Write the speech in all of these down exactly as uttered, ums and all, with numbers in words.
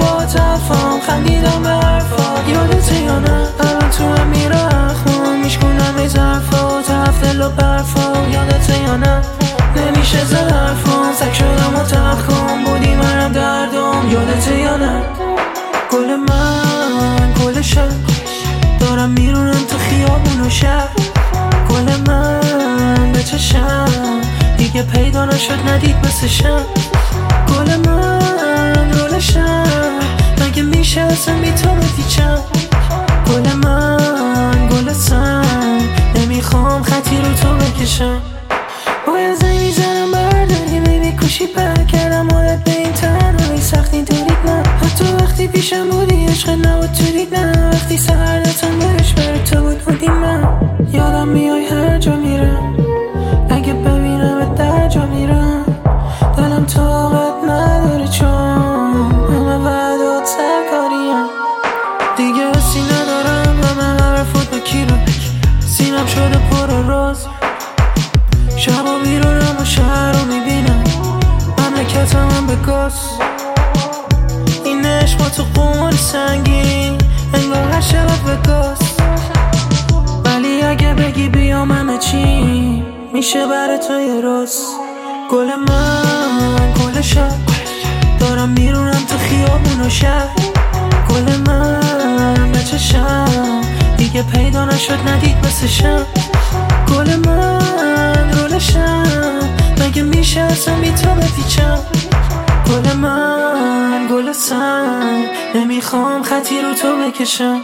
با تفاهم خندیدم به حرفات، یادت یا نه؟ الان تو هم میرخم میشکنم ای ظرفات، هفت دل و برفا، یادت یا نه؟ نمیشه زد حرفام، سک شدم و تخم بودی منم دردم، یادت یا نه؟ گل من گل شب دارم میرونم تو خیابون و شهر، گل من به چشم دیگه پیدا نشد ندید مثل شم، گل من رول شم مگه میشه اصلا بی تو بپیچم، گل من گل سنگ نمیخوام خطی رو تو بکشم، باید زنگ میزنم برداری بیبی کوشی پر کردم عادت به این تنهایی سختی دارید نه، حتی وقتی پیشم بودی عشق نبود تو دید نه، وقتی سهر دتم برش بر تو بود بودی من، یادم میای هر جا میرم اگه ببینم در جا میرم، دلم طاقت نداره چون همه وعدات سرکاریم، دیگه حسی ندارم همه حرفات با کی رو سینم شده پر راز، شبا بیرونم و شهر رو میبینم مملکتم هم به گاز، این عشق با تو قمار سنگین انگار هر شب به گاز، ولی اگه بگی بیام همه چی میشه برای تو یه راز، گل من گل شب دارم میرونم تو خیابون و شهر، گل من به چشم دیگه پیدا نشد ندید مثل شم، گل من رول شم مگه میشه اصلا بی تو بپیچم، گل من گل سنگ نمیخوام خطی رو تو بکشم.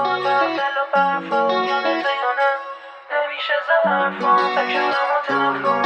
نمیشه زد حرفام، فکر شدم و تنها